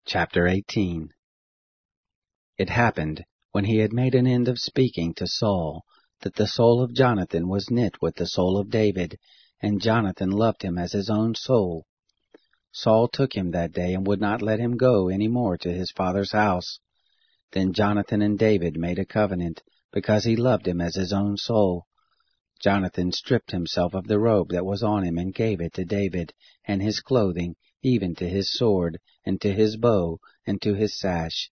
Chapter 18. It happened, when he had made an end of speaking to Saul, that the soul of Jonathan was knit with the soul of David, and Jonathan loved him as his own soul. Saul took him that day and would not let him go any more to his father's house. Then Jonathan and David made a covenant, because he loved him as his own soul. Jonathan stripped himself of the robe that was on him and gave it to David, and his clothing, even to his sword, and to his bow, and to his sash.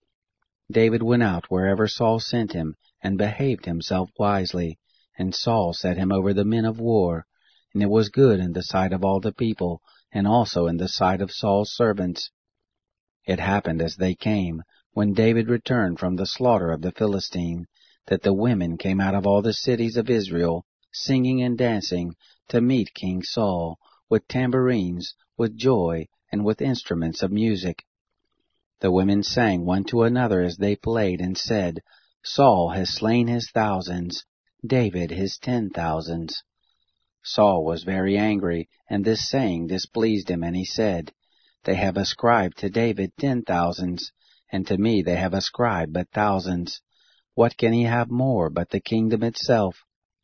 David went out wherever Saul sent him, and behaved himself wisely, and Saul set him over the men of war, and it was good in the sight of all the people, and also in the sight of Saul's servants. It happened as they came, when David returned from the slaughter of the Philistine, that the women came out of all the cities of Israel, singing and dancing, to meet King Saul, with tambourines, with joy, and with instruments of music. The women sang one to another as they played, and said, Saul has slain his thousands, David his 10,000s. Saul was very angry, and this saying displeased him, and he said, They have ascribed to David 10,000s, and to me they have ascribed but thousands. What can he have more but the kingdom itself?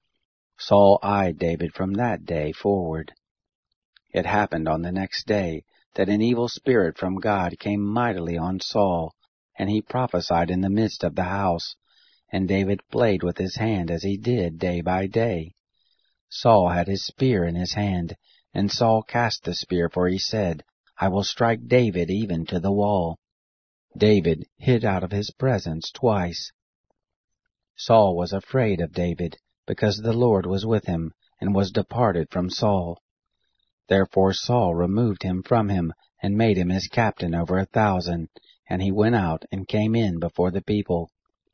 Saul eyed David from that day forward. It happened on the next day that an evil spirit from God came mightily on Saul, and he prophesied in the midst of the house, and David played with his hand as he did day by day. Saul had his spear in his hand, and Saul cast the spear, for he said, I will strike David even to the wall. David hid out of his presence twice. Saul was afraid of David, because the Lord was with him, and was departed from Saul. Therefore Saul removed him from him, and made him his captain over 1,000, and he went out and came in before the people.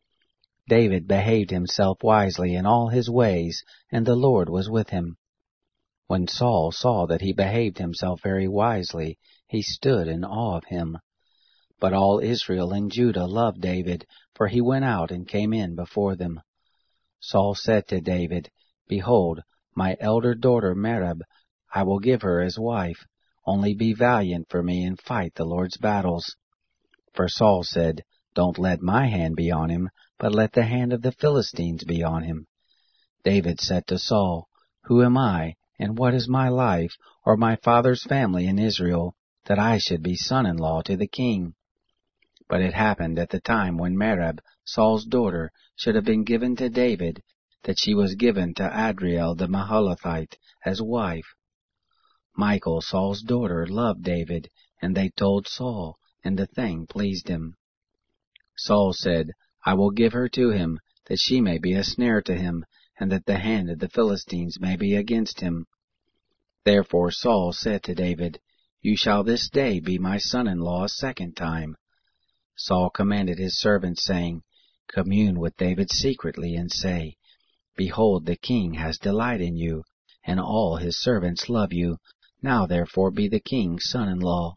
David behaved himself wisely in all his ways, and the Lord was with him. When Saul saw that he behaved himself very wisely, he stood in awe of him. But all Israel and Judah loved David, for he went out and came in before them. Saul said to David, Behold, my elder daughter Merab, I will give her as wife. Only be valiant for me and fight the Lord's battles. For Saul said, Don't let my hand be on him, but let the hand of the Philistines be on him. David said to Saul, Who am I, and what is my life, or my father's family in Israel, that I should be son-in-law to the king? But it happened at the time when Merab, Saul's daughter, should have been given to David, that she was given to Adriel the Maholathite as wife. Michal, Saul's daughter, loved David, and they told Saul, and the thing pleased him. Saul said, I will give her to him, that she may be a snare to him, and that the hand of the Philistines may be against him. Therefore Saul said to David, You shall this day be my son-in-law a second time. Saul commanded his servants, saying, Commune with David secretly, and say, Behold, the king has delight in you, and all his servants love you. Now therefore be the king's son-in-law.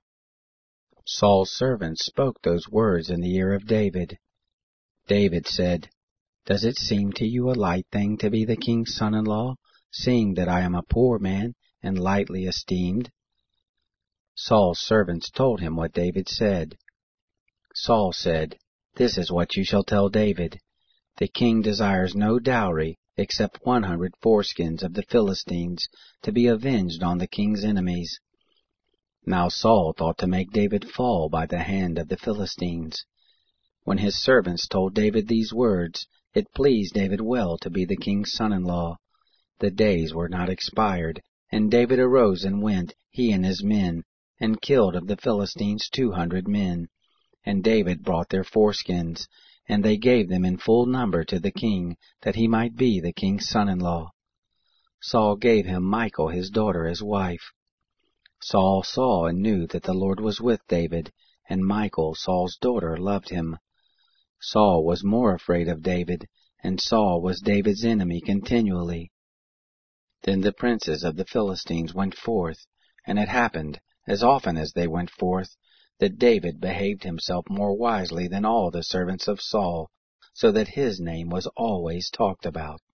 Saul's servants spoke those words in the ear of David. David said, Does it seem to you a light thing to be the king's son-in-law, seeing that I am a poor man, and lightly esteemed? Saul's servants told him what David said. Saul said, This is what you shall tell David. The king desires no dowry, except 100 foreskins of the Philistines, to be avenged on the king's enemies. Now Saul thought to make David fall by the hand of the Philistines. When his servants told David these words, it pleased David well to be the king's son-in-law. The days were not expired, and David arose and went, he and his men, and killed of the Philistines 200 men. And David brought their foreskins, and they gave them in full number to the king, that he might be the king's son-in-law. Saul gave him Michal his daughter as wife. Saul saw and knew that the Lord was with David, and Michal, Saul's daughter, loved him. Saul was more afraid of David, and Saul was David's enemy continually. Then the princes of the Philistines went forth, and it happened, as often as they went forth, that David behaved himself more wisely than all the servants of Saul, so that his name was always talked about.